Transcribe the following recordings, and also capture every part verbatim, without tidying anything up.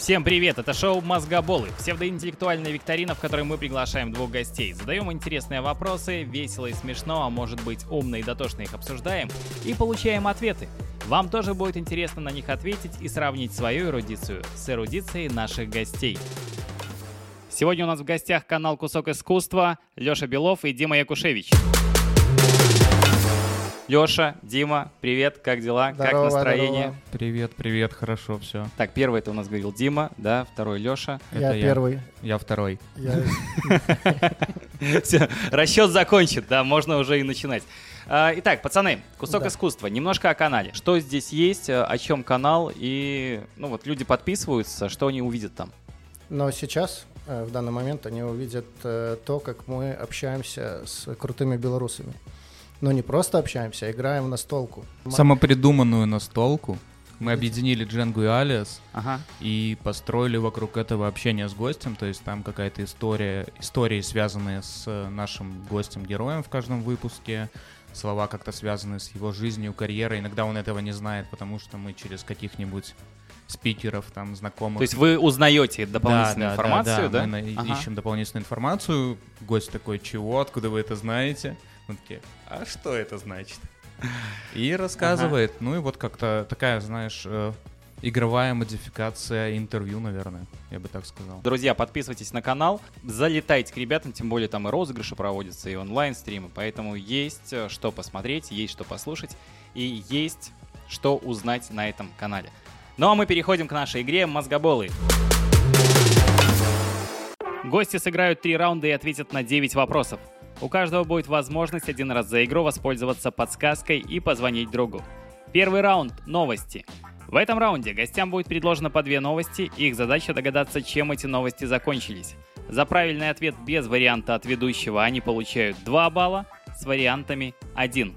Всем привет, это шоу «Мозгоболы», псевдоинтеллектуальная викторина, в которой мы приглашаем двух гостей, задаем интересные вопросы, весело и смешно, а может быть умно и дотошно их обсуждаем, и получаем ответы. Вам тоже будет интересно на них ответить и сравнить свою эрудицию с эрудицией наших гостей. Сегодня у нас в гостях канал «Кусок искусства», Леша Белов и Дима Якушевич. Леша, Дима, привет, как дела, здорово, как настроение? Здорово. Привет, привет, хорошо, все. Так, первый это у нас говорил Дима, да, второй Леша. Я Это первый. Я второй. Я... Все, расчет закончен, да, можно уже и начинать. Итак, пацаны, кусок Да. искусства, немножко о канале. Что здесь есть, о чем канал, и, ну вот, люди подписываются, что они увидят там? Но сейчас, э, в данный момент, они увидят э, то, как мы общаемся с крутыми белорусами. Но не просто общаемся, а играем в настолку. Самопридуманную настолку. Мы объединили Дженгу и Алиас Ага. и построили вокруг этого общения с гостем. То есть там какая-то история, истории, связанные с нашим гостем-героем в каждом выпуске. Слова как-то связаны с его жизнью, карьерой. Иногда он этого не знает, потому что мы через каких-нибудь спикеров, там, знакомых. То есть вы узнаете дополнительную Да, да, информацию, да? да? Мы на- Ага. ищем дополнительную информацию. Гость такой: чего, откуда вы это знаете? Мы такие: а что это значит? И рассказывает. Ну и вот как-то такая, знаешь, э, игровая модификация интервью, наверное, я бы так сказал. Друзья, подписывайтесь на канал, залетайте к ребятам, тем более там и розыгрыши проводятся, и онлайн-стримы, поэтому есть э, что посмотреть, есть что послушать, и есть что узнать на этом канале. Ну а мы переходим к нашей игре «Мозгоболы». Гости сыграют три раунда и ответят на девять вопросов. У каждого будет возможность один раз за игру воспользоваться подсказкой и позвонить другу. Первый раунд – новости. В этом раунде гостям будет предложено по две новости, и их задача догадаться, чем эти новости закончились. За правильный ответ без варианта от ведущего они получают два балла, с вариантами один.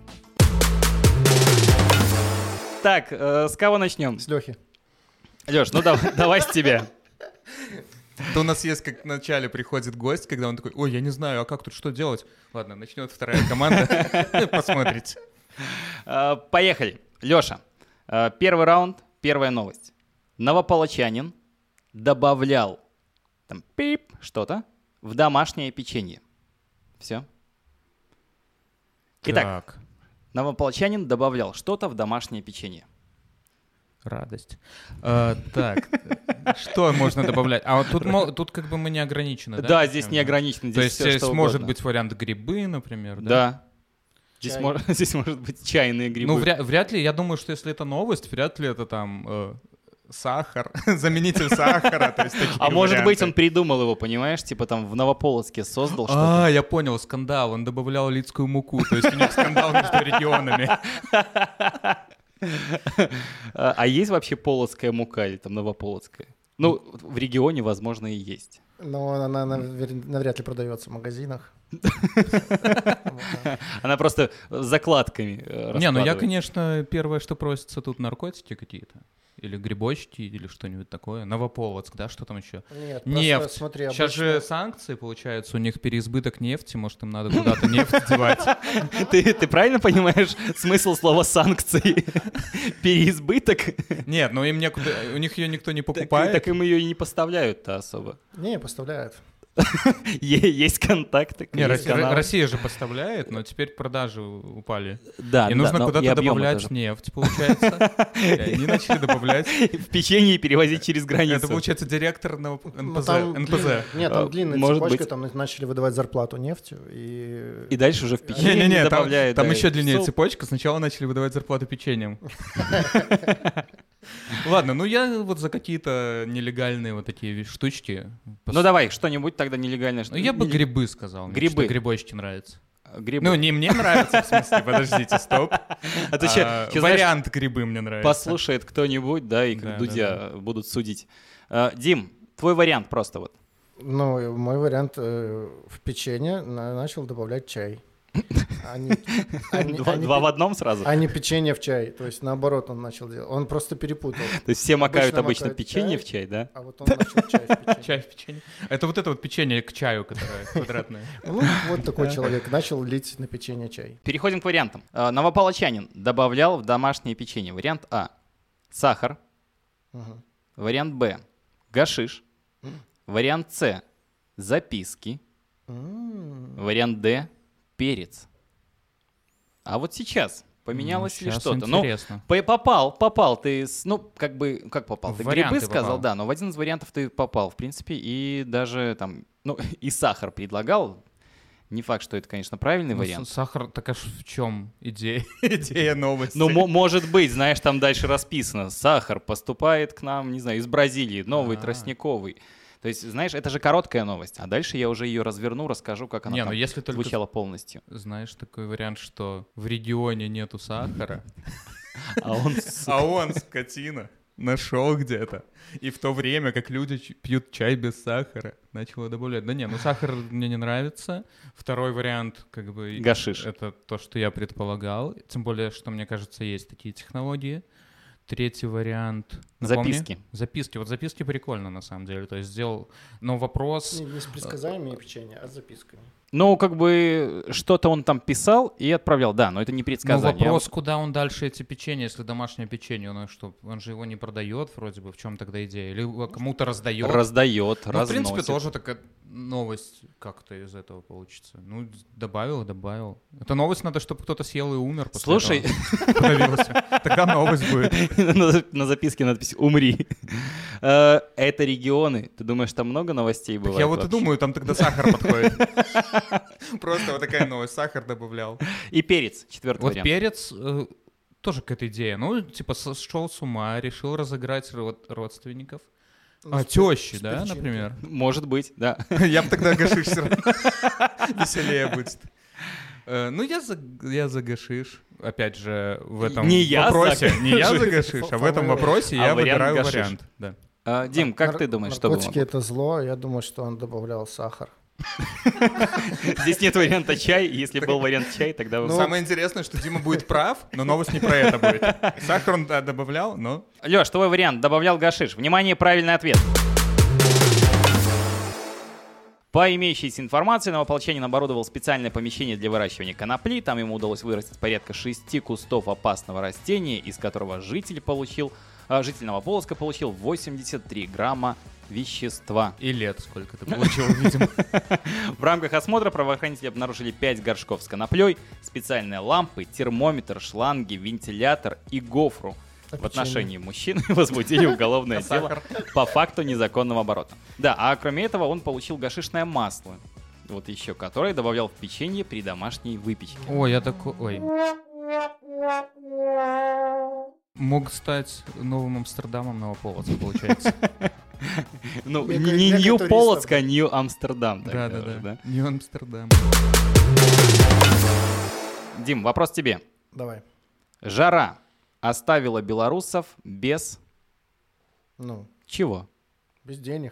Так, э, с кого начнем? С Лехи. Леш, ну давай, давай с тебя. То у нас есть, как в начале приходит гость, когда он такой: ой, я не знаю, а как тут что делать? Ладно, начнет вторая команда, посмотрите. Э, Поехали. Леша, э, первый раунд, первая новость. Новополочанин добавлял там пип что-то в домашнее печенье. Все. Итак, Так, новополочанин добавлял что-то в домашнее печенье. радость. А, так, что можно добавлять? А вот тут, мо- тут как бы мы не ограничены, да? Да, здесь ничем, не ограничено. То Здесь есть всё, здесь что может угодно. быть вариант грибы, например, да? Да. Здесь, Чай. мож- здесь может быть чайные грибы. Ну, вряд, вряд ли, я думаю, что если это новость, вряд ли это там э, сахар, заменитель сахара. То есть такие А может быть, варианты. он придумал его, понимаешь? Типа там в Новополоцке создал А, что-то. я понял, скандал. Он добавлял лидскую муку. То есть у них скандал между регионами. А а есть вообще полоцкая мука или там новополоцкая? Ну, в регионе, возможно, и есть. Но она навер- навряд ли продается в магазинах. Она просто закладками э, Не, ну я, раскладывает. конечно, первое, что просится тут, наркотики какие-то. Или грибочки, или что-нибудь такое. Новополоцк, да, что там еще? Нет, просто Нефть. смотри, Сейчас же обычно- санкции, получается, у них переизбыток нефти, может, им надо куда-то нефть девать. Ты, ты правильно понимаешь смысл слова санкции? Переизбыток? Нет, ну им некуда, у них ее никто не Так, покупает. так им ее и не поставляют-то особо. Не, поставляют. Е- Есть контакты. Не, есть Россия, каналы. Россия же поставляет, но теперь продажи упали. Да, И да, нужно но и куда-то объемы добавлять тоже. нефть, получается. И они начали добавлять. В печенье перевозить через границу. Это, получается, директор на Ну, НПЗ. там НПЗ. длинная- Нет, А, там длинная может цепочка, быть. там начали выдавать зарплату нефтью. И... И дальше уже в печенье Не-не-не, там, добавляют. там да, еще длиннее соус. цепочка. Сначала начали выдавать зарплату печеньем. Ладно, ну я вот за какие-то нелегальные вот такие ви- штучки. пос- Ну давай, что-нибудь тогда нелегальное. что- Ну, я бы нелег- грибы сказал. Мне Грибы. что-то грибочки нравятся. Грибы. Ну, не мне нравится, в смысле, подождите, стоп. А ты А, ща- ща, знаешь, Вариант грибы мне нравится. послушает кто-нибудь, да, и как Да, Дудя будут судить. А, Дим, твой вариант просто вот. Ну, и мой вариант э, в печенье на- начал добавлять чай. А не- а не- Два, а не два пе- в одном сразу? а не печенье в чай. То есть наоборот он начал делать. Он просто перепутал. То есть все макают обычно обычно макают печенье чай. в чай, да? А вот он начал чай в печенье. Чай в печенье. Это вот это вот печенье к чаю, которое квадратное. Ну, вот такой человек начал лить на печенье чай. Переходим к вариантам. А, Новополочанин добавлял в домашнее печенье. Вариант А – сахар. Мгм. Вариант Б – Гашиш. Вариант С – записки. Вариант Д – перец. А вот сейчас поменялось Ну, ли щас что-то? интересно. Ну, по- попал, попал ты, с- ну, как бы, как попал? В Ты варианты грибы сказал, попал. да, но в один из вариантов ты попал, в принципе, и даже там, ну, и сахар предлагал. Не факт, что это, конечно, правильный Ну, вариант. с- сахар, так аж в чем идея, идея новости? Ну, мо- может быть, знаешь, там дальше расписано. Сахар поступает к нам, не знаю, из Бразилии, новый, А. тростниковый. То есть, знаешь, это же короткая новость, а дальше я уже ее разверну, расскажу, как она Не, там ну если только звучала полностью. знаешь такой вариант, что в регионе нету сахара, А он... а он, скотина, нашел где-то. И в то время, как люди ч- пьют чай без сахара, начал его добавлять. Да не, ну сахар мне не нравится. Второй вариант, как бы... Гашиш. Это то, что я предполагал. Тем более, что, мне кажется, есть такие технологии. Третий вариант... напомни. Записки. Записки. Вот записки прикольно, на самом деле. То есть сделал... Но вопрос... Не, не с предсказаниями печенья, а с записками. Ну, как бы что-то он там писал и отправлял, да, но это не Ну, предсказание. вопрос, куда он дальше эти печенья, если домашнее печенье, ну что, он же его не продает вроде бы, в чем тогда идея? Или его кому-то раздает? Раздает, Ну, в разносит. принципе, тоже такая новость как-то из этого получится. Ну, добавил, и добавил. Это новость надо, чтобы кто-то съел и умер после Слушай, этого. Подавился. Тогда новость будет. на на записке надпись «Умри». Э, Это регионы. Ты думаешь, там много новостей бывает? Я вот и вообще? думаю, там тогда сахар подходит. Просто вот такая новость, сахар добавлял. И перец, четвертый Вот вариант. перец э, тоже какая-то идея. Ну, типа, сошел с ума, решил разыграть род- родственников. Ну, А, с пер- тещи, с да, перчинкой. например? Может быть, да. Я бы тогда гашиш все равно. Веселее будет. Э, Ну, я за, я за гашиш. Опять же, в этом Не я за вопросе. Не я за гашиш. гашиш, а в этом вопросе А я вариант выбираю гашиш. вариант. Да. А, Дим, как Нар- ты думаешь, что было? Наркотики — это зло. Я думаю, что он добавлял сахар. Здесь нет варианта чай. Если был вариант чай, тогда... вы- Ну, Самое интересное, что Дима будет прав, но новость не про это будет. Сахар он да, добавлял, но... Лёш, твой вариант. Добавлял гашиш. Внимание, правильный ответ. По имеющейся информации, новополчанин оборудовал специальное помещение для выращивания конопли. Там ему удалось вырастить порядка шести кустов опасного растения, из которого житель получил, а, житель Новополоцка получил восемьдесят три грамма вещества. И лет сколько ты получил, видимо. В рамках осмотра правоохранители обнаружили пять горшков с коноплей, специальные лампы, термометр, шланги, вентилятор и гофру. А В печенье? отношении мужчины возбудили уголовное дело по факту незаконного оборота. Да, а кроме этого он получил гашишное масло, вот еще, которое добавлял в печенье при домашней выпечке. Ой, я такой... Ой. Мог стать новым Амстердамом Новополоцка, получается. Ну, Мега- не мега Нью-Полоцк, а туристов. Нью-Амстердам. тогда уже, Да-да-да. Не Амстердам. Дим, вопрос тебе. Давай. Жара оставила белорусов без Ну, чего? без денег.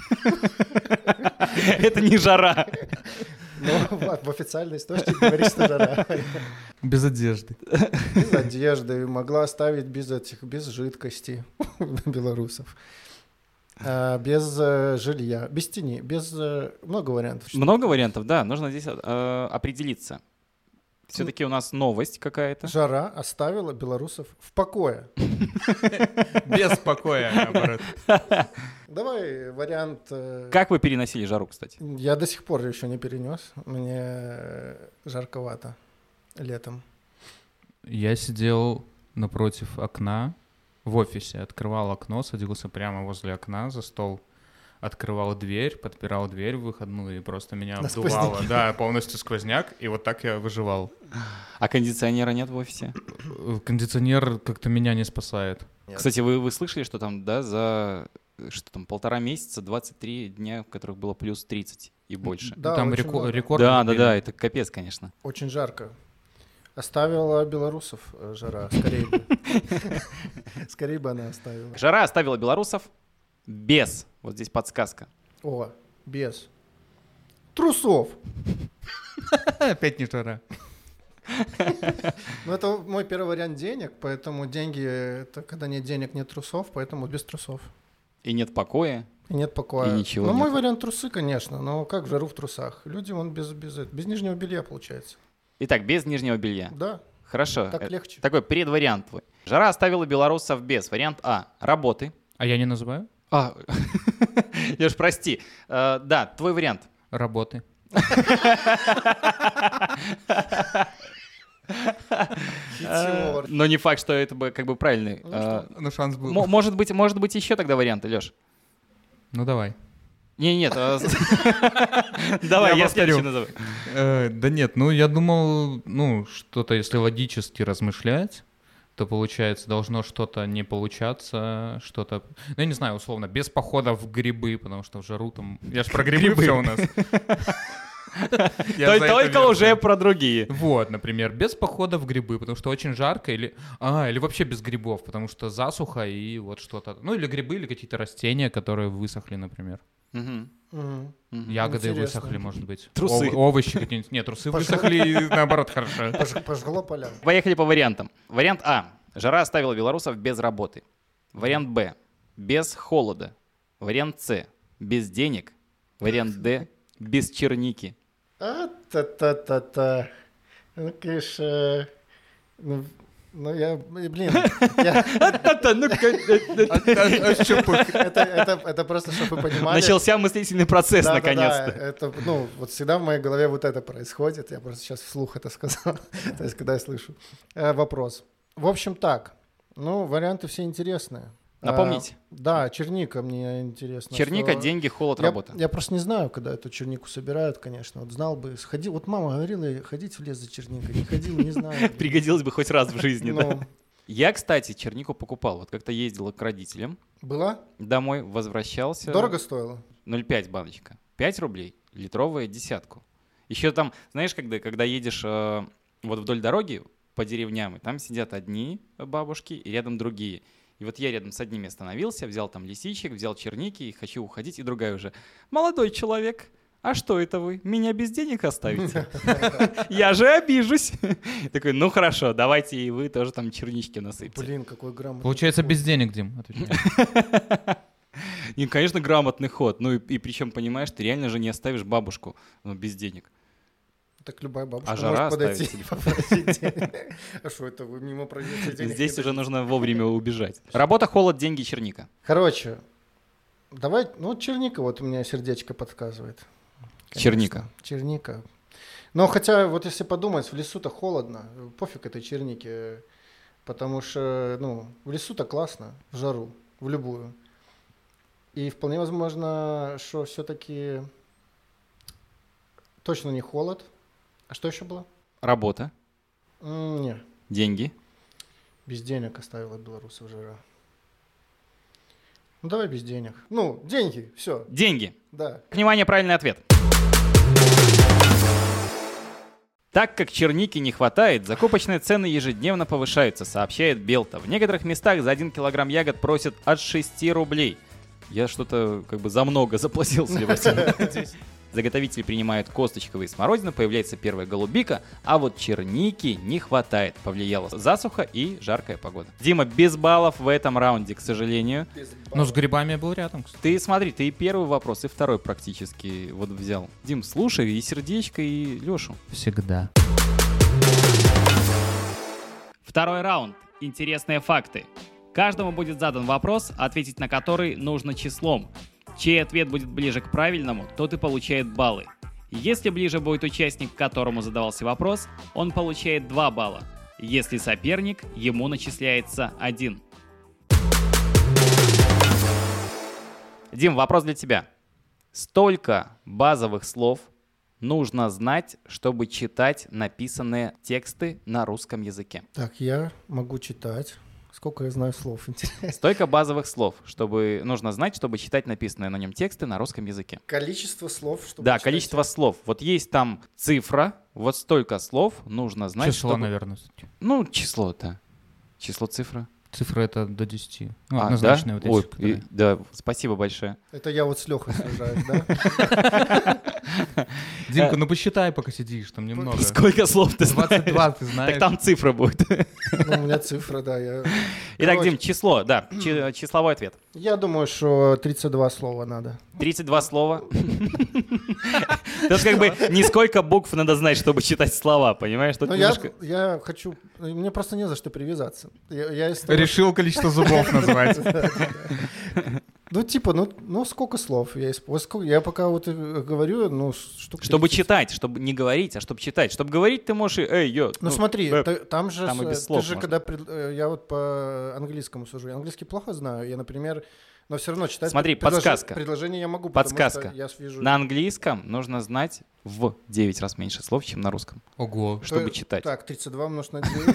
Это не жара. Ну, в в официальной источнике говорит, что жара. Без одежды. Без одежды. Могла оставить без этих, без жидкости белорусов. А, без э, жилья, без тени, без... э, много вариантов. Много вариантов, да. Нужно здесь э, определиться. Все-таки у нас новость какая-то. Жара оставила белорусов в покое. Без покоя, наоборот. Давай вариант... э, Как вы переносили жару, кстати? Я до сих пор еще не перенес. Мне э, жарковато летом. Я сидел напротив окна в офисе, открывал окно, садился прямо возле окна за стол, открывал дверь, подпирал дверь выходную, и просто меня На обдувало. сквозняке. Да, полностью сквозняк, и вот так я выживал. А кондиционера нет в офисе? Э, Кондиционер как-то меня не спасает. Нет. Кстати, вы, вы слышали, что там, да, за что там, полтора месяца, двадцать три дня, в которых было плюс тридцать и больше? Да, Там очень реко- много. рекорд. Да, да, побили. да, это капец, конечно. Очень жарко. Оставила белорусов э, жара. Скорее бы. Скорее бы она оставила. Жара оставила белорусов без, вот здесь подсказка. О, без. Трусов. Опять не жара. Ну, это мой первый вариант денег, поэтому деньги, это когда нет денег, нет трусов, поэтому без трусов. И нет покоя. И нет покоя. И ничего Ну, мой нет. вариант трусы, конечно, но как в жару в трусах? Люди, он без, без, этого- без нижнего белья, получается. Итак, без нижнего белья. Да, Хорошо. так Э, легче. Такой предвариант твой. Жара оставила белорусов без. Вариант А. Работы. А я не называю? А, Леш, прости. Э, Да, твой вариант. Работы. Хитер. Но не факт, что это бы как бы правильный. Э, Ну, шанс был. мо- Может быть, может быть, еще тогда варианты, Леш? Ну, давай. Не, нет. э, Давай, Я я повторю. следующий назову. Э, Да нет, ну, я думал, ну, что-то, если логически размышлять, то, получается, должно что-то не получаться, что-то... Ну, я не знаю, условно, без похода в грибы, потому что в жару там... Я ж про грибы все у нас. Я Той- за это Только верю. уже про другие. Вот, например, без похода в грибы, потому что очень жарко, или, а, или вообще без грибов, потому что засуха и вот что-то. Ну, или грибы, или какие-то растения, которые высохли, например. Мгм. Мгм. Мгм. Ягоды Интересно. высохли, может быть. Трусы. Ов- овощи какие-нибудь. Нет, трусы высохли, и наоборот, хорошо. Пож- Пожгло поляну. Поехали по вариантам. Вариант А. Жара оставила белорусов без работы. Вариант Б. Без холода. Вариант С. Без денег. Вариант Д. Без черники. А, та-та-та-та. Ну, конечно, ну, ну я, блин, я- это, это, это просто, чтобы вы понимали. Начался мыслительный процесс, Да, да, да, наконец-то. это, ну, вот всегда в моей голове вот это происходит. Я просто сейчас вслух это сказал, то есть, когда я слышу. Э, Вопрос. В общем, так. Ну, варианты все интересные. Напомните. А, да, черника мне интересно. Черника, что- деньги, холод, Я, работа. я просто не знаю, когда эту чернику собирают, конечно. Вот знал бы, сходи. Вот мама говорила, ходить в лес за черникой. Не ходил, не знаю. Пригодилось бы хоть раз в жизни, да? Ну, Я, кстати, чернику покупал. Вот как-то ездил к родителям, была? домой возвращался. Дорого стоило? ноль целых пять десятых баночка. пять рублей, литровая десятку. Еще там, знаешь, когда, когда едешь э, вот вдоль дороги по деревням, и там сидят одни бабушки и рядом другие. И вот я рядом с одними остановился, взял там лисичек, взял черники и хочу уходить, и другая уже: молодой человек, а что это вы? Меня без денег оставите? Я же обижусь. Такой: ну хорошо, давайте и вы тоже там чернички насыпьте. Блин, какой грамотный. Получается, ход. без денег, Дим. отвечаю. И, конечно, грамотный ход. Ну и, и причем, понимаешь, ты реально же не оставишь бабушку, ну, без денег. Так любая бабушка А жара может подойти оставить и попросить денег. А что это вы мимо пройдете денег? Здесь не уже дадите? нужно вовремя убежать. Работа, холод, деньги, черника. Короче, давай, ну вот черника вот у меня сердечко подсказывает. Конечно. Черника. Черника. Но хотя вот если подумать, в лесу-то холодно, пофиг этой чернике, потому что, ну, в лесу-то классно, в жару, в любую. И вполне возможно, что все-таки точно не холод. А что еще было? Работа, М, Не, деньги. без денег оставила белорусов жара. Ну давай без денег. Ну, деньги, все, Деньги. да. Внимание, правильный ответ. Так как черники не хватает, закупочные цены ежедневно повышаются, сообщает Белта. В некоторых местах за один килограмм ягод просят от шести рублей. Я что-то как бы за много заплатил сегодня. Заготовители принимают косточковые смородины, появляется первая голубика, а вот черники не хватает. Повлияла засуха и жаркая погода. Дима, без баллов в этом раунде, к сожалению. Ну, с грибами я был рядом, кстати. Ты смотри, ты и первый вопрос, и второй практически вот взял. Дим, слушай и сердечко, и Лешу. Всегда. Второй раунд. Интересные факты. Каждому будет задан вопрос, ответить на который нужно числом. Чей ответ будет ближе к правильному, тот и получает баллы. Если ближе будет участник, к которому задавался вопрос, он получает два балла. Если соперник, ему начисляется один. Дим, вопрос для тебя. Столько базовых слов нужно знать, чтобы читать написанные тексты на русском языке. Так, я могу читать. Сколько я знаю слов, интересно. Столько базовых слов, чтобы нужно знать, чтобы читать написанные на нем тексты на русском языке. Количество слов, чтобы Да, читать. количество слов. Вот есть там цифра, вот столько слов нужно знать. Число, чтобы- наверное. кстати. Ну, число-то. Число, цифра. Цифра это до десяти. Ну, А, однозначные да? вот Ой, эти, которые- и- да, спасибо большое. Это я вот с Лехой сражаюсь, да? Димка, ну посчитай, пока сидишь, там немного. Сколько слов ты знаешь? двадцать два ты знаешь. Так там цифра будет. Ну, у меня цифра, да. Я, Итак, Короче. Дим, число, да, чи- числовой ответ. я думаю, что тридцать два слова надо. тридцать два слова. То есть как бы не сколько букв надо знать, чтобы читать слова, понимаешь? Тут Но я, немножко... я хочу... Мне просто не за что привязаться. Я, я из того, Решил количество зубов назвать. Ну, типа, ну, ну сколько слов я использую? Я пока вот говорю, ну, штук Чтобы тридцать. читать, чтобы не говорить, а чтобы читать. Чтобы говорить, ты можешь и эй, йо. Ну, смотри, э, ты- там же, там и с- без ты слов же можно. когда, пред- э, я вот по английскому сужу, я английский плохо знаю, я, например, но все равно читать Смотри, пред- предложи- подсказка. предложение я могу, потому Подсказка. что я вижу... На английском нужно знать в девять раз меньше слов, чем на русском, Ого. чтобы То- читать. Так, тридцать два умножить на девять.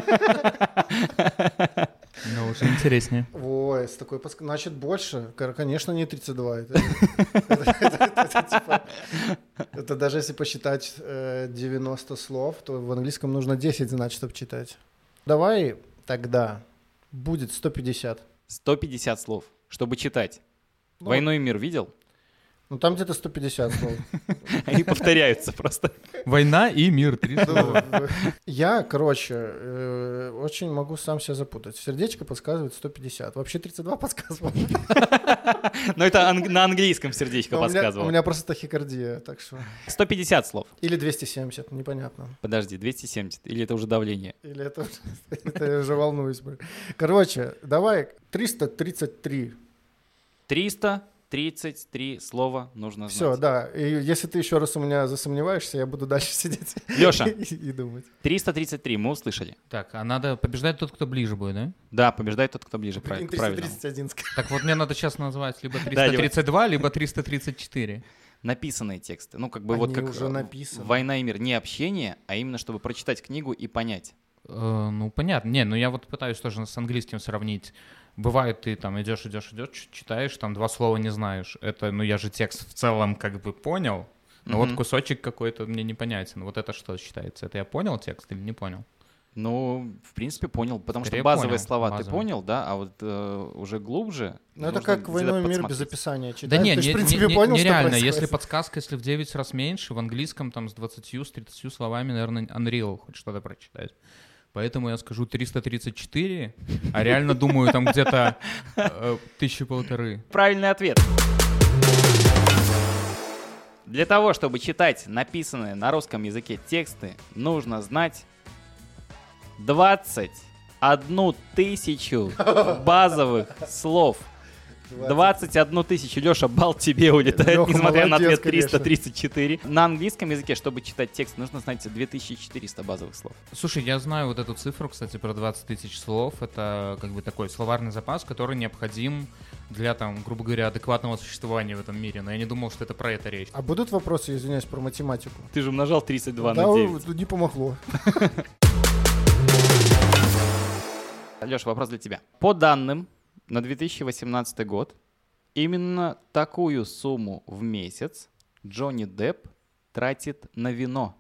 Ну, уже интереснее. Ой, с такой подсказкой. Значит, больше. Кор- Конечно, не тридцать два. Это, это- это- это типа- это даже если посчитать э, девяносто слов, то в английском нужно десять знать, чтобы читать. Давай тогда будет сто пятьдесят. сто пятьдесят слов, чтобы читать. Ну, «Войну и мир» видел? Ну, там где-то сто пятьдесят слов. Они повторяются просто. Война и мир. Три слова. Ну, Я, короче, э, очень могу сам себя запутать. Сердечко подсказывает сто пятьдесят. Вообще тридцать два подсказывал. Но это анг- на английском сердечко Но у меня- подсказывало. У меня просто тахикардия, так что... сто пятьдесят слов. Или двести семьдесят, непонятно. Подожди, двести семьдесят. Или это уже давление? Или это, это я уже волнуюсь. блин. Короче, давай триста тридцать три. триста тридцать три слова нужно знать. Все, да. И если ты еще раз у меня засомневаешься, я буду дальше сидеть Лёша. и, и думать. триста тридцать три, мы услышали. Так, а надо побеждать тот, кто ближе будет, да? Да, побеждает тот, кто ближе прав- Блин, к правильному. триста тридцать один. сказал. Так вот мне надо сейчас назвать либо Да, триста тридцать два, либо триста тридцать четыре. Написанные тексты. Ну, как бы вот Они как уже э, написаны. «Война и мир». Не общение, а именно чтобы прочитать книгу и понять. Э, ну, понятно. Не, ну я вот пытаюсь тоже с английским сравнить. Бывает, ты там идешь, идешь, идешь, ч- читаешь, там два слова не знаешь. Это, ну я же текст в целом как бы понял, но Мгм. вот кусочек какой-то мне непонятен. Вот это что считается? Это я понял текст или не понял? Ну, в принципе, понял, потому Скорее что базовые понял, слова ты базовые. понял, да, а вот э, уже глубже. Ну, это нужно как где-то «Войну и мир» без подсмотреть. описания читать. Да не, Ты ж, не, в принципе, не- понял, что нереально. происходит. Если подсказка, если в девять раз меньше, в английском там с двадцатью, с тридцатью словами, наверное, Unreal хоть что-то прочитать. Поэтому я скажу триста тридцать четыре, а реально думаю там где-то э, тысячи полторы. Правильный ответ. Для того, чтобы читать написанные на русском языке тексты, нужно знать двадцать одну тысячу базовых слов. двадцать одну тысячу. Леша, бал тебе улетает, Лёха, несмотря на молодец, ответ триста конечно. тридцать четыре. На английском языке, чтобы читать текст, нужно знать две тысячи четыреста базовых слов. Слушай, я знаю вот эту цифру, кстати, про двадцать тысяч слов. Это как бы такой словарный запас, который необходим для, там, грубо говоря, адекватного существования в этом мире. Но я не думал, что это про это речь. А будут вопросы, извиняюсь, про математику? Ты же умножал тридцать два Да, на девять. не помогло. Леша, вопрос для тебя. По данным на две тысячи восемнадцатый год, именно такую сумму в месяц Джонни Депп тратит на вино.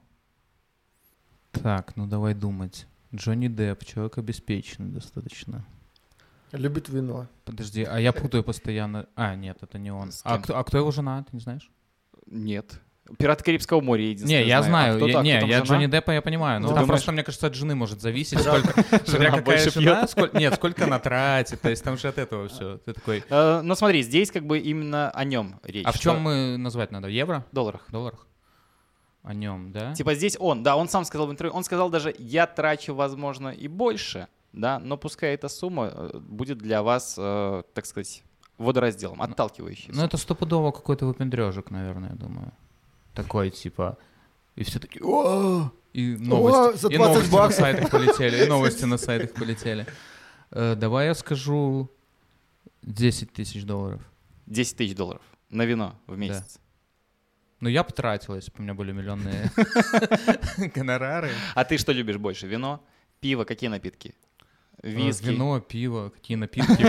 Так, ну давай думать. Джонни Депп, человек обеспеченный достаточно. Любит вино. Подожди, а я путаю постоянно. А, нет, это не он. С А кем? кто, а кто его жена, ты не знаешь? Нет. «Пираты Карибского моря» единственное Не, я знаю. А кто, я, да, не, кто там я жена? Джонни Деппа я понимаю. Но Ну, там думаешь- просто, мне кажется, от жены может зависеть, сколько, смотря какая больше жена, пьет. сколько, нет, сколько она тратит. То есть там же от этого все. Ты такой. Э, ну смотри, здесь как бы именно о нем речь. А в что- чем мы назвать надо? Евро? В долларах. Долларах? О нем, да? Типа здесь он, да, он сам сказал в интервью, он сказал даже, я трачу, возможно, и больше, да, но пускай эта сумма э, будет для вас, э, так сказать, водоразделом, отталкивающей. Ну это стопудово какой-то выпендрежек, наверное, я думаю. Такой типа. И все такие. О! И новости, за и двадцать новости на баксов. сайтах полетели. И новости на сайтах полетели. Э, Давай я скажу десять тысяч долларов. десять тысяч долларов на вино в месяц. Ну, я потратил, если бы у меня были миллионные гонорары. А ты что любишь больше, вино, пиво, какие напитки? Э, Виски, Вино, пиво, какие напитки,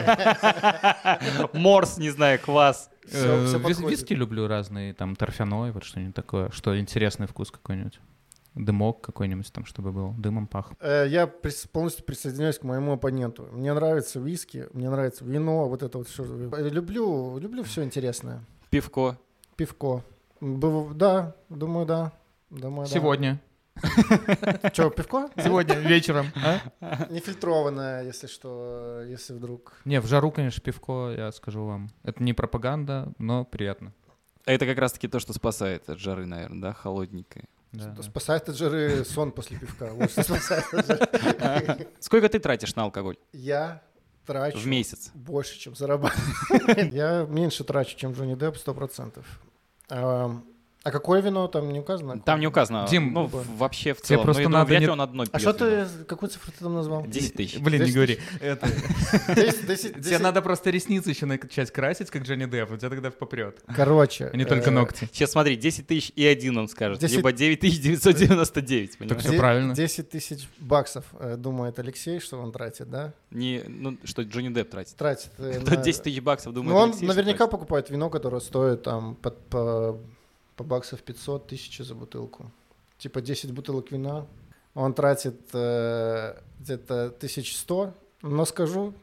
виски. морс, не знаю, квас. Всё- Э, всё вис- подходит. Виски люблю разные, там торфяной, вот что-нибудь такое, что интересный вкус какой-нибудь. Дымок какой-нибудь там, чтобы был, дымом пах. Э, Я прис- полностью присоединяюсь к моему оппоненту. Мне нравится виски, мне нравится вино, вот это вот все. Люблю, люблю все интересное. Пивко. Пивко. Быв- Да, думаю, да. Думаю, да. Сегодня. Что, пивко? Сегодня вечером. а? Нефильтрованное, если что, если вдруг. Не, в жару, конечно, пивко, я скажу вам. Это не пропаганда, но приятно. Это как раз-таки то, что спасает от жары, наверное, да, холодненькое. Да, да. Спасает от жары сон после пивка. Вот что спасает от жары. Сколько ты тратишь на алкоголь? Я трачу в месяц? Больше, чем зарабатываю. Я меньше трачу, чем Джонни Депп, сто процентов. А какое вино там не указано? Там не указано. Дим, ну, оба. вообще в Тебе целом. просто Ну, я думаю, надо вряд не- ли он одно А пьет что вино. ты, какую цифру ты там назвал? десять тысяч. Блин, не десять говори. Это- десять, десять, Тебе десять. надо просто ресницы еще начать красить, как Джонни Депп, у тебя тогда попрет. Короче. А не только э, ногти. Сейчас смотри, десять тысяч и один он скажет. десять Либо девять тысяч девятьсот девяносто девять. понимаешь? всё де- правильно. десять тысяч баксов, э, думает Алексей, что он тратит, да? Не, ну, что Джонни Депп тратит. Тратит. э, Это на- десять тысяч баксов, думаю, Ну, он Алексей, что наверняка тратит. покупает вино, которое стоит там по, по, по баксов пятьсот, тысячу за бутылку. Типа десять бутылок вина. Он тратит э, где-то тысяч сто, но скажу...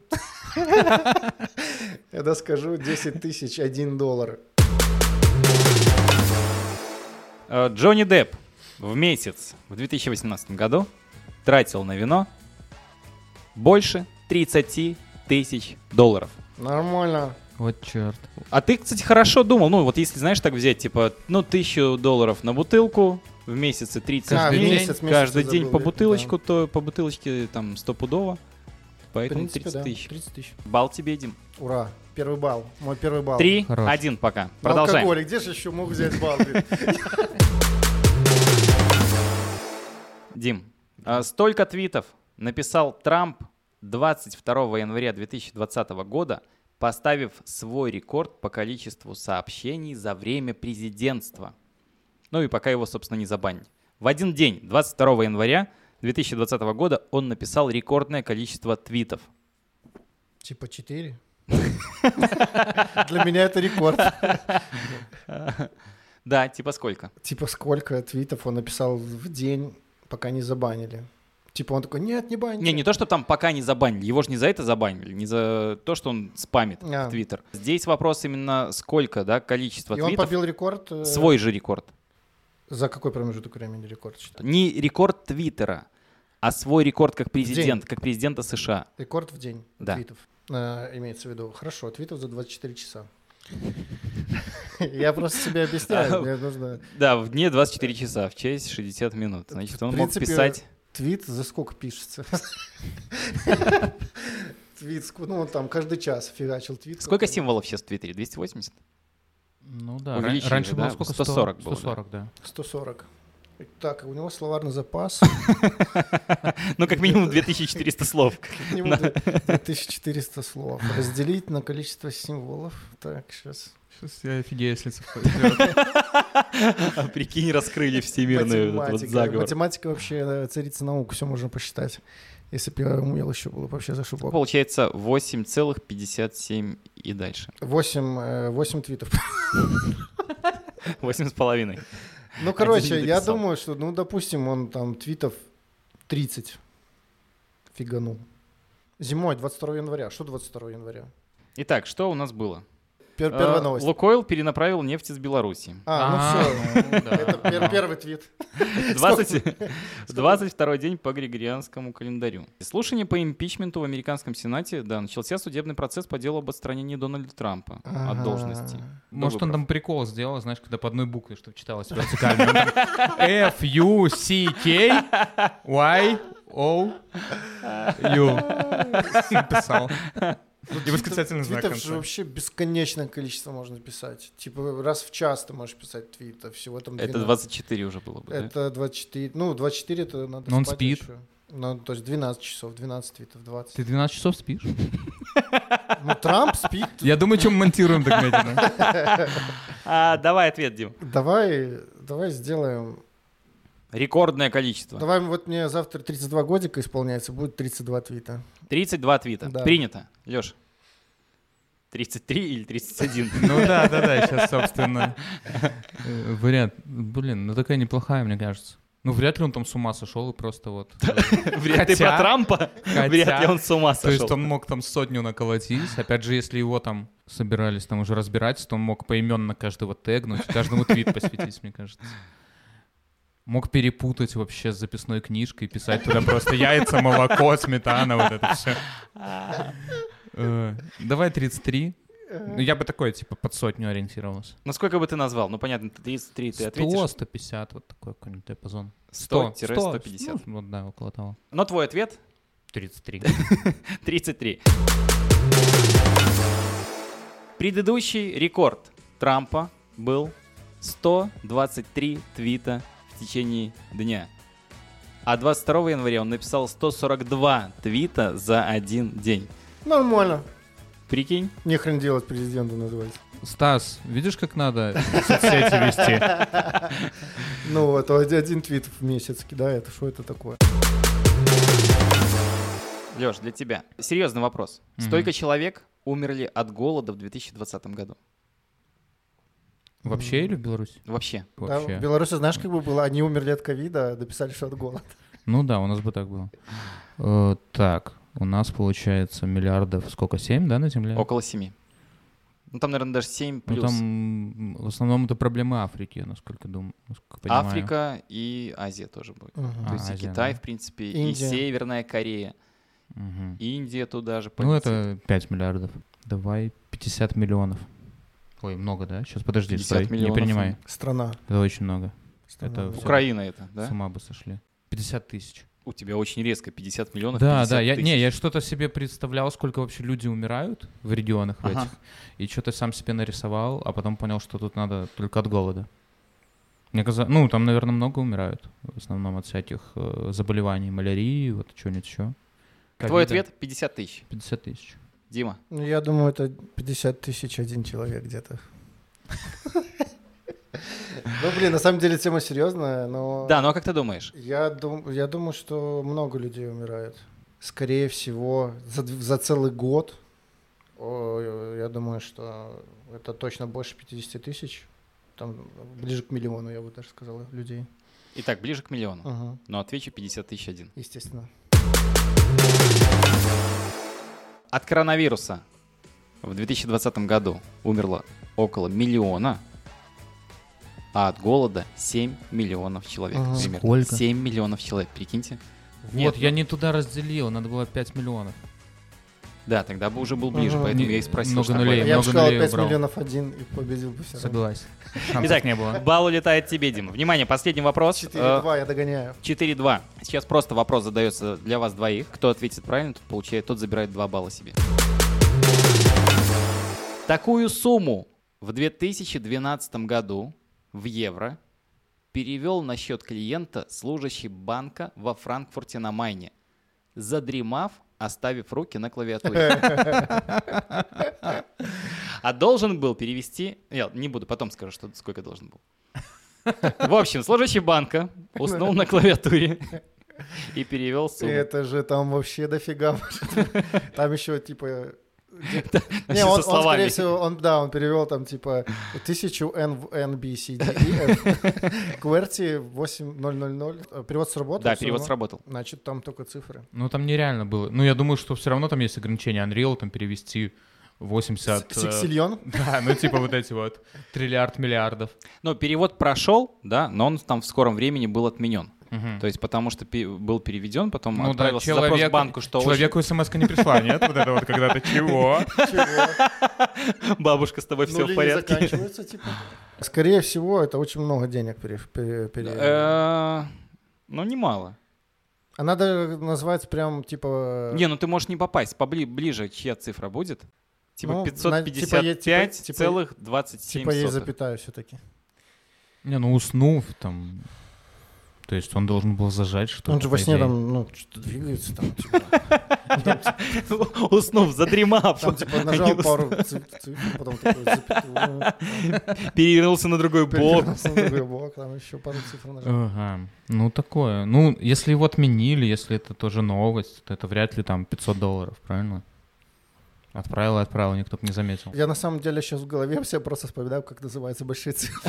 Я скажу десять тысяч один доллар. Э, Джонни Депп в месяц в две тысячи восемнадцатом году тратил на вино больше тридцать тысяч долларов. Нормально. Вот черт. А ты, кстати, хорошо думал. Ну, вот если, знаешь, так взять, типа, ну, тысячу долларов на бутылку, в месяце тридцать А, в дней, месяц, месяц каждый я день забыл, по да. бутылочку, то по бутылочке там стопудово. В Поэтому принципе, тридцать да, тысяч. тридцать тысяч. Балл тебе, Дим. Ура. Первый балл. Мой первый балл. Три, Хорош. один пока. Продолжаем. Алкоголь. Где же еще мог взять балл? блин? Дим, а, столько твитов написал Трамп двадцать второго января две тысячи двадцатого года, поставив свой рекорд по количеству сообщений за время президентства. Ну и пока его, собственно, не забанили. В один день, двадцать второго января две тысячи двадцатого года, он написал рекордное количество твитов. Типа четыре. Для меня это рекорд. Да, типа сколько? Типа сколько твитов он написал в день, пока не забанили. Типа он такой, нет, не баньте. Не, не то, что там пока не забанили. Его же не за это забанили, не за то, что он спамит А. в Твиттер. Здесь вопрос именно сколько, да, количество И он твитов. побил рекорд. э, Свой же рекорд. За какой промежуток времени рекорд считать? Не рекорд Твиттера, а свой рекорд как президент, как президента США. Рекорд в день Да. твитов. э, имеется в виду. Хорошо, твитов за двадцать четыре часа. Я просто себе объясняю. Мне нужно... Да, в дне двадцать четыре часа, в честь шестьдесят минут. Значит, он В мог принципе, писать... Твит за сколько пишется? Твит, ск- ну он там каждый час фигачил твит. Сколько символов сейчас в Твиттере? двести восемьдесят? Ну да, Увеличили, ран- раньше да? было сколько? сто сорок было, сто сорок, да. сто сорок. Так, у него словарный запас. Ну, как минимум две тысячи четыреста слов. К нему две тысячи четыреста слов. Разделить на количество символов. Так, сейчас. Сейчас я офигею, если совпадет. А прикинь, раскрыли всемирный этот вот Математика. заговор. Математика вообще э, царица наук, все можно посчитать. Если бы я умел еще, было бы вообще за шубок. Получается восемь целых пятьдесят семь и дальше. Восемь, э, восемь твитов. Восемь с половиной. Ну, короче, не я дописал. думаю, что, ну, допустим, он там твитов тридцать фиганул. Зимой, двадцать второго января. Что двадцать второго января? Итак, что у нас было? Пер- Первая А, новость. Лукойл перенаправил нефть из Беларуси. А, ну все. ну да. Это пер- первый твит. двадцать двадцать второй день по Григорианскому календарю. Слушание по импичменту в американском Сенате, да, начался судебный процесс по делу об отстранении Дональда Трампа от Ага. должности. Может, До он выборов. там прикол сделал, знаешь, когда по одной букве, чтобы читалось вертикально. Он там F, U, C, K, Y, O, U. Написал. И восклицательный знак в Твитов же конце. вообще бесконечное количество можно писать. Типа раз в час ты можешь писать твитов. Всего там Это двенадцать. двадцать четыре уже было бы, да? Это двадцать четыре. Ну, двадцать четыре это надо Но он спать спит. еще. Ну, то есть двенадцать часов, двенадцать твитов, двадцать. Ты двенадцать часов спишь? Ну, Трамп спит. Я думаю, чем монтируем так медленно. А, давай ответ, Дим. Давай, давай сделаем. Рекордное количество. Давай, вот мне завтра тридцать два годика исполняется, будет тридцать два твита. тридцать два твита. Да. Принято. Леш. тридцать три или тридцать один? Ну да, да, да, сейчас, собственно, э, вариант. Блин, ну такая неплохая, мне кажется. Ну, вряд ли он там с ума сошел и просто вот... Вряд ли Хотя- про Трампа? хотя- Вряд ли он с ума То есть сошел. он мог там сотню наколотить. Опять же, если его там собирались там уже разбирать, то он мог поименно каждого тегнуть, каждому твит посвятить, мне кажется. Мог перепутать вообще с записной книжкой, писать туда просто яйца, молоко, сметана, вот это все. Давай тридцать три. Ну, я бы такой, типа, под сотню ориентировался. Ну, сколько бы ты назвал? Ну, понятно, тридцать три ты ответишь. сто, сто пятьдесят, вот такой какой-нибудь диапазон. сто-сто пятьдесят. Ну, вот да, около того. Но твой ответ? тридцать три. тридцать три. Предыдущий рекорд Трампа был сто двадцать три твита в течение дня. А двадцать второго января он написал сто сорок два твита за один день. Нормально. Прикинь? Не хрен делать президенту называется. Стас, видишь, как надо соцсети вести? Ну, вот один твит в месяц кидает. Что это такое? Лёш, для тебя. Серьезный вопрос. Мгм. Столько человек умерли от голода в две тысячи двадцатом году? Вообще или в Беларуси? Вообще. Да, Вообще. в Беларуси, знаешь, как бы было? Они умерли от ковида, дописали, что от голода. Ну да, у нас бы так было. Э, Так, у нас получается миллиардов, сколько, семь, да, на Земле? Около семи. Ну, там, наверное, даже семь Ну плюс. там в основном это проблемы Африки, насколько думаю, насколько понимаю. Африка и Азия тоже будет. Мгм. То А, есть и Азия, Китай, да. в принципе, и Индия. Северная Корея, Мгм. Индия туда же Ну полетит. это пять миллиардов. Давай пятьдесят миллионов. Ой, много, да? Сейчас подожди, пятьдесят стой, не миллионов. принимай. Страна. Это очень много. Страна, Это да. всё. Украина это, да? С ума бы сошли. пятьдесят тысяч. У тебя очень резко пятьдесят миллионов. Да, пятьдесят да, я, тысяч. не, я что-то себе представлял, сколько вообще люди умирают в регионах в Ага. этих, и что-то сам себе нарисовал, а потом понял, что тут надо только от голода. Мне казалось, ну, там, наверное, много умирают, в основном от всяких э, заболеваний, малярии, вот что-нибудь еще. Твой ответ пятьдесят тысяч. пятьдесят тысяч. Дима. Ну, я думаю, это пятьдесят тысяч один человек где-то. Ну, блин, на самом деле тема серьезная, но... Да, ну а как ты думаешь? Я, дум, я думаю, что много людей умирает. Скорее всего, за, д- за целый год, о, я думаю, что это точно больше пятьдесят тысяч. Там ближе к миллиону, я бы даже сказал, людей. Итак, ближе к миллиону. Ага, Но отвечу пятьдесят тысяч один. естественно. От коронавируса в две тысячи двадцатом году умерло около миллиона, а от голода семь миллионов человек. Ага. примерно. Сколько? семь миллионов человек, прикиньте. Вот, Нет, я ну- не туда разделил, надо было пять миллионов. Да, тогда бы уже был ближе, Ага. поэтому Не- я и спросил. много что нулей. такое. Я бы много сказал нулей пять убрал. миллионов один и победил бы все равно. Согласен. Шансов Итак, не было. балл улетает тебе, Дима. Внимание, последний вопрос. четыре-два, я догоняю. четыре два. Сейчас просто вопрос задается для вас двоих. Кто ответит правильно, тот получает, тот забирает два балла себе. Такую сумму в две тысячи двенадцатом году в евро перевел на счет клиента служащий банка во Франкфурте на Майне, задремав, оставив руки на клавиатуре. А должен был перевести... Я не буду, потом скажу, что, сколько должен был. В общем, служащий банка уснул на клавиатуре и перевел сумму. Это же там вообще дофига. Там еще типа... Не, Со он, он, словами. скорее всего, он, да, он перевел там типа тысячу N в N, B, C, D, E, F. QWERTY восемь ноль ноль ноль. Перевод сработал? Да, всё перевод равно? сработал. Значит, там только цифры. Ну, там нереально было. Ну, я думаю, что все равно там есть ограничения. Unreal там перевести восемьдесят... э, Сексильон? Да, ну типа вот эти вот триллиард миллиардов. Но перевод прошел, да, но он там в скором времени был отменен. Мгм. То есть потому что пе- был переведен, потом Ну да, отправился запрос человеку, к банку, что человеку смс-ка не пришла, нет? Вот это вот когда-то чего? Чего? очень- бабушка, с тобой все в Нули не порядке. заканчиваются, типа? Скорее всего, это очень много денег пере- пере- пере- Э, Ну, немало. А надо назвать прям, типа... Не, ну ты можешь не попасть. Побли- Ближе чья цифра будет? Типа Ну, пятьсот пятьдесят на- типа е- пять типа- целых двадцать семь Типа есть сотых. запятая все-таки. Не, ну уснув там... То есть он должен был зажать что-то. Он же во по сне идее. там, ну, что-то двигается там, типа. Уснув, задремав. Там, типа, нажал пару цифр, цифр, потом такой запятую. Перевернулся на другой бок. Перевернулся на другой бок, там еще пару цифр нажал. Ага. Ну, такое. Ну, если его отменили, если это тоже новость, то это вряд ли там пятьсот долларов, правильно? Отправил и отправил, никто бы не заметил. Я на самом деле сейчас в голове все просто вспоминаю, как называются большие цифры.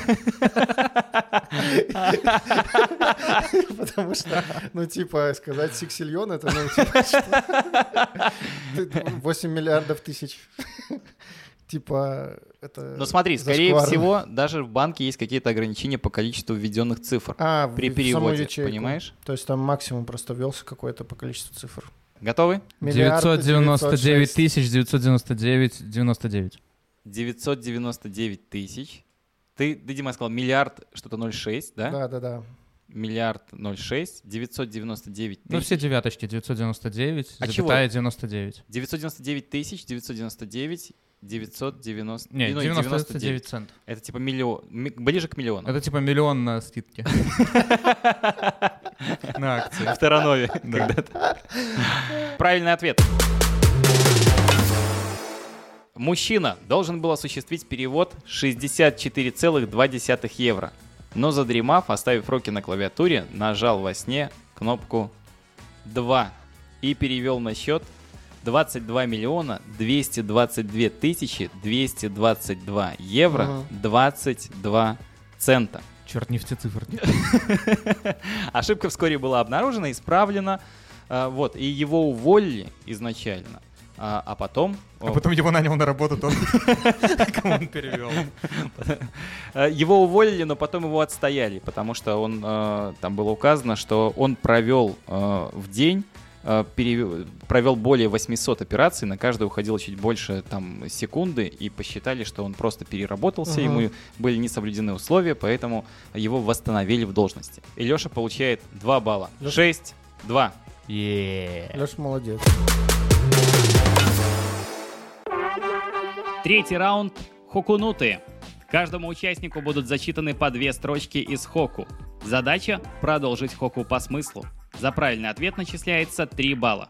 Потому что, ну, типа, сказать сексильон, это, ну, типа, что? восемь миллиардов тысяч. Типа, это... Но смотри, скорее зашкварно. всего, даже в банке есть какие-то ограничения по количеству введенных цифр А, при в- в саму переводе, ячейку. понимаешь? То есть там максимум просто ввелся какое-то по количеству цифр. Готовы? Миллиард девятьсот девяносто девять девятьсот шесть. тысяч девятьсот девяносто девять девяносто девять. девятьсот девяносто девять тысяч. Ты, ты, Дима, сказал миллиард что-то ноль шесть, да? Да, да, да. миллиард ноль шесть, девятьсот девяносто девять тысяч. Ну, все девяточки, девятьсот девяносто девять, А запятая девяносто девять. девятьсот девяносто девять тысяч, девятьсот девяносто девять, девятьсот девяносто... Не, ну, девяносто девять центов. Это типа миллион, ми- ближе к миллиону. Это типа миллион на скидке. На акции. В Таранове когда-то. Правильный ответ. Мужчина должен был осуществить перевод шестьдесят четыре целых два десятых евро, но задремав, оставив руки на клавиатуре, нажал во сне кнопку два и перевел на счет двадцать два миллиона двести двадцать две тысячи двести двадцать два евро Ага. двадцать два цента. Черт, нефтецифр. Ошибка вскоре была обнаружена, исправлена, а, вот, и его уволили изначально, а, а потом... А потом его нанял на работу тот, кому он перевел. Э, Его уволили, но потом его отстояли, потому что он, э, там было указано, что он провел э, в день, э, перев- провел более восемьсот операций, на каждую уходило чуть больше там, секунды, и посчитали, что он просто переработался, Ага. ему были не соблюдены условия, поэтому его восстановили в должности. И Леша получает два балла. Лёша- шесть два. Е. Леша молодец. Третий раунд — хокунутые. Каждому участнику будут зачитаны по две строчки из хоку. Задача — продолжить хоку по смыслу. За правильный ответ начисляется три балла.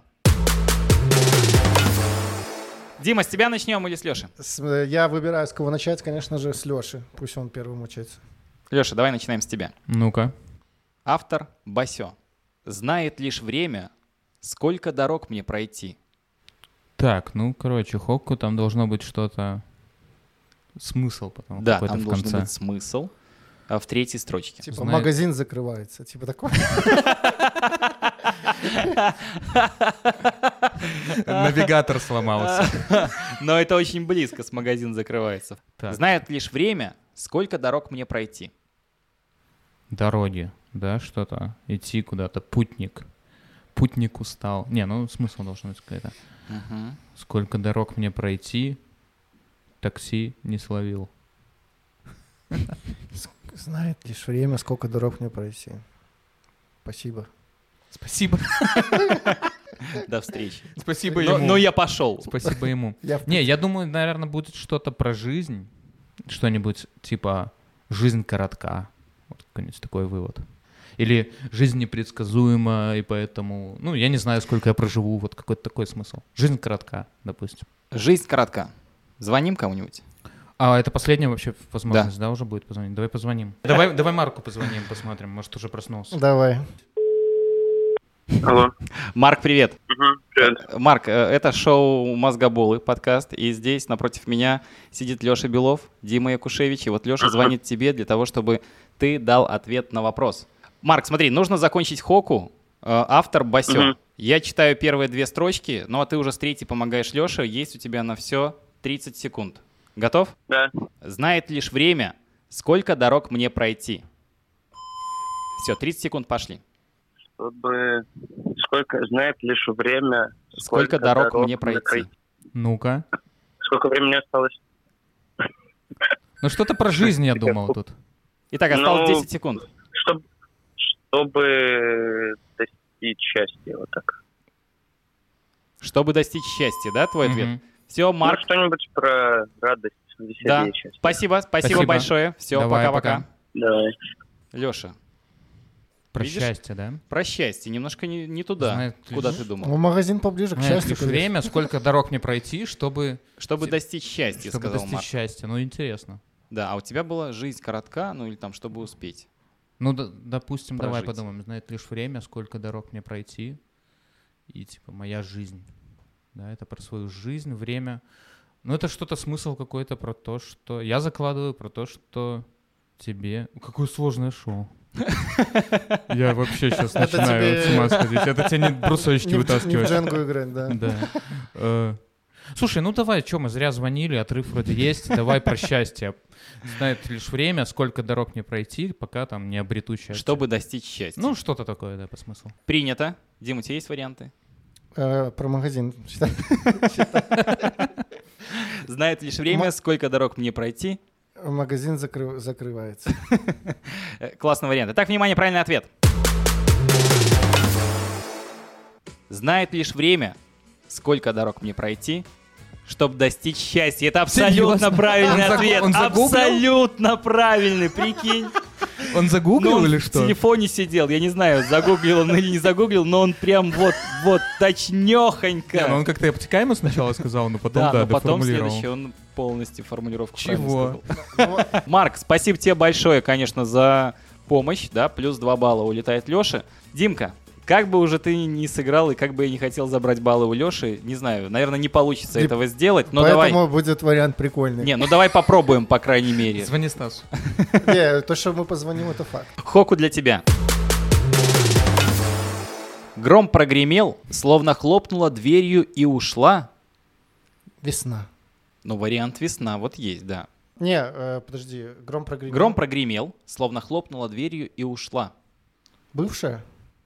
Дима, с тебя начнем или с Леши? С- э, Я выбираю, с кого начать, конечно же, с Леши. Пусть он первым учится. Леша, давай начинаем с тебя. Ну-ка. Автор — Басё. Знает лишь время, сколько дорог мне пройти. Так, ну, короче, Хокку там должно быть что-то... Смысл потом Да, какой-то там в должен конце. быть смысл а, в третьей строчке. Типа Знает- магазин закрывается. Типа такой. Навигатор сломался. Но это очень близко, с магазин закрывается. Так. Знает лишь время, сколько дорог мне пройти. Дороги, да, что-то. Идти куда-то. Путник. Путник устал. Не, ну смысл должен быть какой-то. Мгм. Сколько дорог мне пройти, такси не словил. Знает лишь время, сколько дорог мне пройти. Спасибо. Спасибо. До встречи. Спасибо Но, ему. но я пошел. Спасибо ему. Я в- Не, я думаю, наверное, будет что-то про жизнь. Что-нибудь типа «жизнь коротка». Вот какой-нибудь такой вывод. Или «жизнь непредсказуема, и поэтому...» Ну, я не знаю, сколько я проживу. Вот какой-то такой смысл. «Жизнь коротка», допустим. Жизнь коротка. Звоним кому-нибудь? А это последняя вообще возможность, да, уже будет позвонить? Давай позвоним. Давай, давай Марку позвоним, посмотрим, может, уже проснулся. Давай. Алло. Марк, привет. Угу, привет. Марк, э, это шоу «Мозгоболы» подкаст, и здесь напротив меня сидит Леша Белов, Дима Якушевич, и вот Леша звонит тебе для того, чтобы ты дал ответ на вопрос. Марк, смотри, нужно закончить хоку. Э, Автор Басё. Мгм. Я читаю первые две строчки, ну а ты уже с третьей помогаешь Леше. Есть у тебя на все тридцать секунд. Готов? Да. Знает лишь время, сколько дорог мне пройти. Все, тридцать секунд пошли. Чтобы... Сколько знает лишь время... Сколько дорог мне пройти? Ну-ка. Сколько времени осталось? Ну, что-то про жизнь я думал тут. Итак, осталось Ну, десять секунд. Чтоб... Чтобы достичь счастья, вот так. Чтобы достичь счастья, да, твой ответ? Мгм. Все, Ну, Марк, что-нибудь про радость, веселье да. и счастье. Спасибо, спасибо, Спасибо. большое. Все, Давай, пока-пока. пока. Давай. Леша, Про Видишь? счастье, да? про счастье, немножко не, не туда, Знает куда лишь- ты думал. Ну, магазин поближе к Знает счастью. лишь конечно. время, сколько дорог мне пройти, чтобы, Чтобы Ти- достичь счастья, чтобы сказал достичь Марк. счастья. Ну, интересно. Да, а у тебя была жизнь коротка, ну или там, чтобы успеть. Ну, д- допустим, давай Прожить. подумаем. Знает лишь время, сколько дорог мне пройти. И, типа, моя жизнь. Да, это про свою жизнь, время. Ну, это что-то смысл какой-то про то, что... Я закладываю про то, что тебе... Какое сложное шоу. Я вообще сейчас Это начинаю тебе- с ума сходить. Это тебе не брусочки Не в, дж- не в вытаскивать. Дженгу играть, да. Да. Э, Слушай, ну давай, что, мы зря звонили, отрыв вроде есть, давай про счастье. Знает лишь время, сколько дорог мне пройти, пока там не обрету счастье. Чтобы достичь счастья. Ну, что-то такое, да, по смыслу. Принято. Дима, у тебя есть варианты? Э, Про магазин. Знает лишь время, Ма- сколько дорог мне пройти. Магазин закры- закрывается. Классный вариант. Итак, внимание, правильный ответ. Знает лишь время, сколько дорог мне пройти, чтобы достичь счастья. Это абсолютно Серьезно? правильный Он загу- ответ. он загуглил? Абсолютно правильный, прикинь. Он загуглил Ну, он или в что? телефоне сидел, я не знаю, загуглил он или не загуглил, но он прям вот, вот, точнёхонько. Не, ну он как-то обтекаемо сначала сказал, но потом, да, да, но потом доформулировал. следующий он полностью формулировку Чего? правильно сказал. Марк, спасибо тебе большое, конечно, за помощь, да, плюс два балла улетает Лёша. Димка, как бы уже ты не сыграл и как бы я не хотел забрать баллы у Лёши, не знаю, наверное, не получится Дим, этого сделать, но Поэтому давай. будет вариант прикольный. Не, ну давай попробуем, по крайней мере. Звони Стасу. Не, то, что мы позвоним, это факт. Хоку для тебя. Гром прогремел, словно хлопнула дверью и ушла. Весна. Ну, вариант весна, вот есть, да. Не, э, подожди, гром прогремел. Гром прогремел, словно хлопнула дверью и ушла. Бывшая?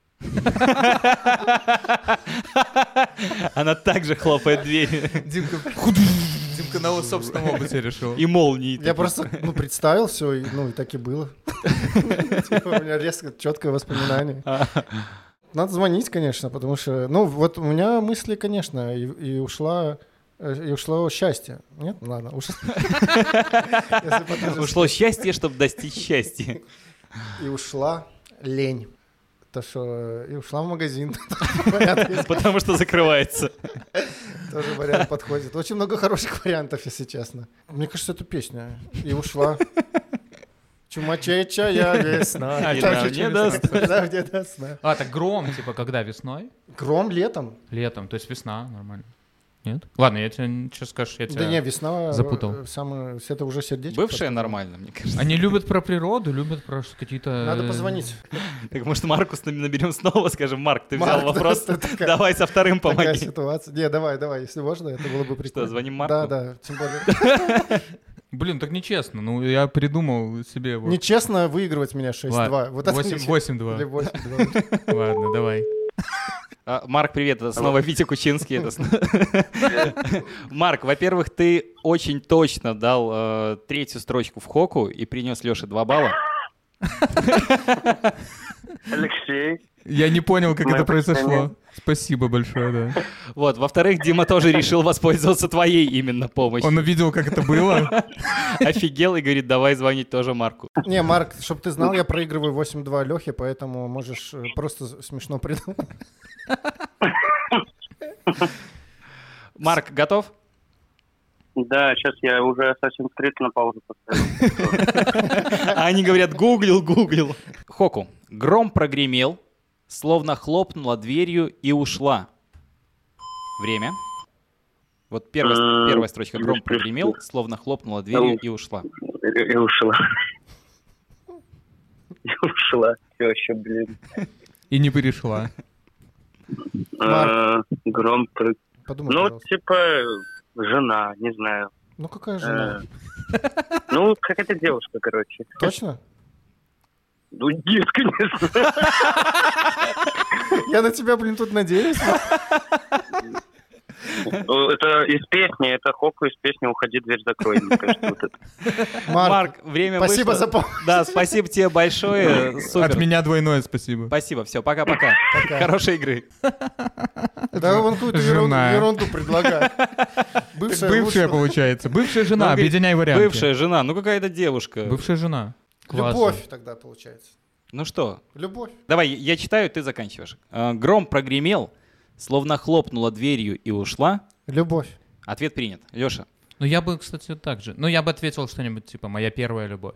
Она также хлопает дверью. Димка, Димка на собственном опыте решил. И молнии. Я просто, ну, представил все, и, ну, и так и было. Типа, у меня резко четкое воспоминание. Надо звонить, конечно, потому что, ну, вот у меня мысли, конечно, и, и ушла, э, и ушло счастье. Нет? Ладно, ушло. Если подожди. Ушло счастье, чтобы достичь счастья. И ушла лень. То, что и ушла в магазин. Вариант есть. Потому что закрывается. Тоже вариант подходит. Очень много хороших вариантов, если честно. Мне кажется, это песня. И ушла. Чумачечая весна. А, И да, так же не через даст. весна. Да, где даст сна. А, так гром, типа, когда весной? Гром летом. Летом, то есть весна, нормально. Нет? Ладно, я тебе сейчас скажешь, я тебя... Да не, весна. запутал. э, Самое, это уже сердечко. Бывшая подсказало. нормально, мне кажется. Они любят про природу, любят про какие-то... Надо э, позвонить. Так, может, Марку с нами наберем снова, скажем, Марк, ты Марк, взял вопрос, да, такая- давай со вторым Такая помоги. ситуация. Не, давай, давай, если можно, это было бы прикольно. звоним Марку? Да, да, тем более. Блин, так нечестно. Ну, я придумал себе... Вот... Нечестно выигрывать меня шесть-два. Ладно, Вот это восемь- нечестно. восемь-два. Или восемь-два. Ладно, давай. А, Марк, привет, это снова Витя Кучинский. это с- Марк, во-первых, ты очень точно дал э, третью строчку в хоку и принес Леше два балла. Алексей. Я не понял, как Мое это произошло. почтение. Спасибо большое, да. Вот, во-вторых, Дима тоже решил воспользоваться твоей именно помощью. Он увидел, как это было. Офигел и говорит, давай звонить тоже Марку. Не, Марк, чтобы ты знал, я проигрываю восемь-два Лехе, поэтому можешь э, просто с- смешно придумать. Марк, готов? Да, сейчас я уже Assassin's Creed на паузу поставил. А они говорят, гуглил, гуглил. Хоку. Гром прогремел, словно хлопнула дверью и ушла. Время. Вот первая, М, первая строчка. Гром подожди, прогремел, словно хлопнула дверью и ушла. И, и ушла. И ушла. Все еще, блин. И не перешла. А, Гром... про- Подумай, Ну, пожалуйста. типа, жена, не знаю. Ну, какая жена? Э, Ну, какая-то девушка, короче. Точно? Ну, нет, конечно. Я на тебя, блин, тут надеюсь. Ну, это из песни, это Хоку из песни «Уходи, дверь закрой». Мне кажется, вот это. Марк, Марк, время спасибо вышло. за помощь. Да, спасибо тебе большое. Супер. От меня двойное спасибо. Спасибо, все, пока-пока. Пока. Хорошей игры. Да он какую-то ерунду, Жена. ерунду предлагает. Бывшая, Бывшая, лучше. получается. Бывшая жена, Ну, говорит, объединяй варианты. Бывшая жена, ну какая-то девушка. Бывшая жена. Классно. Любовь тогда получается. Ну что, Любовь. давай, я читаю, ты заканчиваешь. Э, Гром прогремел, словно хлопнула дверью и ушла. Любовь. Ответ принят. Леша. Ну, я бы, кстати, так же. Ну, я бы ответил что-нибудь типа «Моя первая любовь».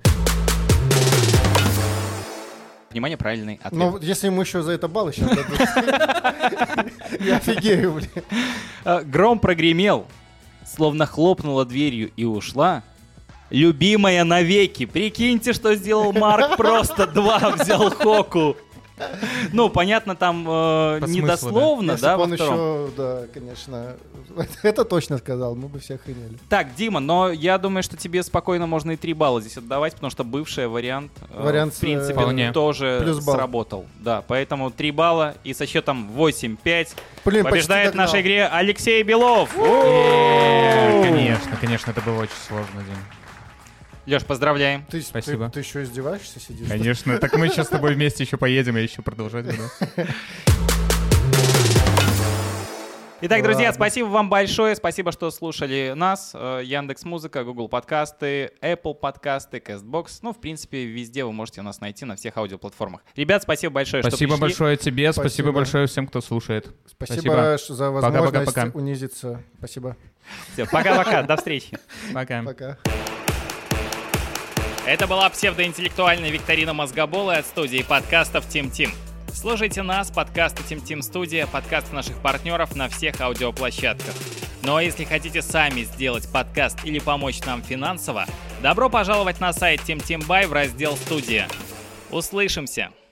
Внимание, правильный ответ. Ну, если ему еще за это баллы сейчас дадут. Я офигею, блин. Э, Гром прогремел, словно хлопнула дверью и ушла. Любимая навеки. Прикиньте, что сделал Марк. Просто два взял Хоку. Ну, понятно, там э, По не смыслу, дословно, Если да, бы во он втором. еще, да, конечно, это точно сказал, мы бы все охренели. Так, Дима, но я думаю, что тебе спокойно можно и три балла здесь отдавать, потому что бывший вариант, э, Вариант в с, принципе, э, Вполне. тоже плюс балл. сработал. Да, поэтому три балла и со счетом восемь-пять Блин, побеждает в почти нашей догнал. игре Алексей Белов. Э, Конечно, конечно, это было очень сложно, Дим. Леш, поздравляем. Ты, Спасибо. Ты, ты еще издеваешься, сидишь? Конечно, так мы сейчас с тобой вместе еще поедем, и еще продолжать буду. Итак, друзья, Ладно. спасибо вам большое. Спасибо, что слушали нас. Яндекс.Музыка, Google подкасты, Apple подкасты, Castbox. Ну, в принципе, везде вы можете нас найти на всех аудиоплатформах. Ребят, спасибо большое, Спасибо что пришли. большое тебе, спасибо. Спасибо. большое всем, кто слушает. Спасибо, ш- за возможность Пока-пока-пока. унизиться. Спасибо. Все, пока-пока, до встречи. Пока. Пока. Это была псевдоинтеллектуальная викторина Мозгобола от студии подкастов Тим Тим. Слушайте нас, подкасты Тим Тим Студия, подкасты наших партнеров на всех аудиоплощадках. Ну а если хотите сами сделать подкаст или помочь нам финансово, добро пожаловать на сайт Тим Тим Бай в раздел «Студия». Услышимся!